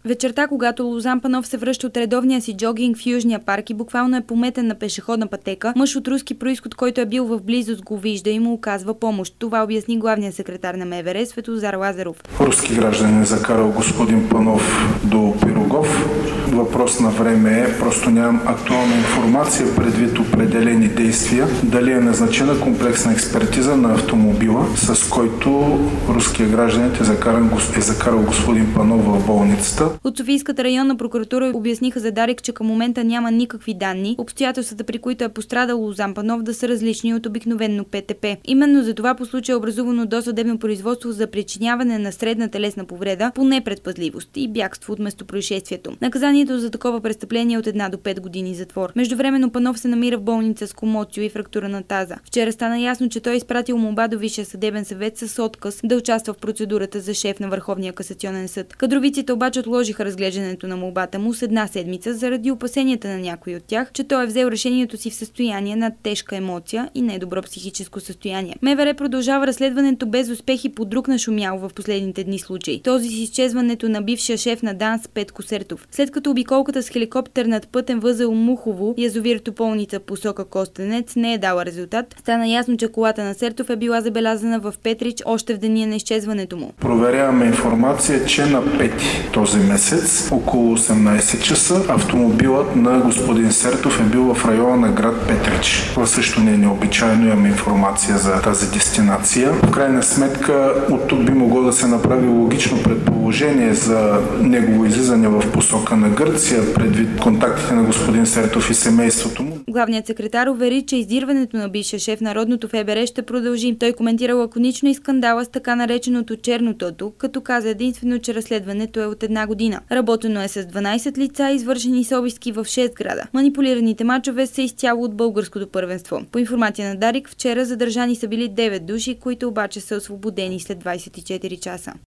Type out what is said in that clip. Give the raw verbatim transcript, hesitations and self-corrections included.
Вечерта, когато Лозан Панов се връща от редовния си джогинг в Южния парк и буквално е пометен на пешеходна пътека, мъж от руски произход, който е бил в близост, го вижда и му оказва помощ. Това обясни главният секретар на МВР Светозар Лазаров. Руски гражданин е закарал господин Панов до Пирогов. Въпрос на време е, просто нямам актуална информация предвид определени действия. Дали е назначена комплексна експертиза на автомобила, с който руският гражданин е, закаран, е закарал господин Панов в болницата. От Софийската районна прокуратура обясниха за Дарик, че към момента няма никакви данни, обстоятелствата, при които е пострадал Лозан Панов, да са различни от обикновено ПТП. Именно за това по случая е образувано досъдебно производство за причиняване на средна телесна повреда по непредпазливост и бягство от местопроизшествието. Наказанието за такова престъпление е от една до пет години затвор. Междувременно Панов се намира в болница с комоцио и фрактура на таза. Вчера стана ясно, че той е изпратил молба до Висшия съдебен съвет с отказ да участва в процедурата за шеф на Върховния касационен съд. Кадровиците обаче отложиха разглеждането на молбата му с една седмица заради опасенията на някои от тях, че той е взел решението си в състояние на тежка емоция и недобро психическо състояние. МВР продължава разследването без успехи по друг нашумял в последните дни случай. Този с изчезването на бившия шеф на ДАНС Петко Сертов. След като обиколката с хеликоптер над пътен възел Мухово и язовир Тополница посока Костенец не е дала резултат, стана ясно, че колата на Сертов е била забелязана в Петрич още в деня на изчезването му. Проверяваме информация, че на пети този месец, около осемнайсет часа, автомобилът на господин Сертов е бил в района на град Петрич. Това също не е необичайно, имаме информация за тази дестинация. В крайна сметка, от тук би могло да се направи логично предположение за негово излизане в посока на Гърция, предвид контактите на господин Сертов и семейството му. Главният секретар увери, че издирването на бившия шеф на Народното ФБР ще продължи. Той коментира лаконично и скандала с така нареченото черно тото, като каза единствено, че разследването е от една година. Работено е с дванайсет лица, извършени са обиски в шест града. Манипулираните мачове са изцяло от българското първенство. По информация на Дарик, вчера задържани са били девет души, които обаче са освободени след двайсет и четири часа.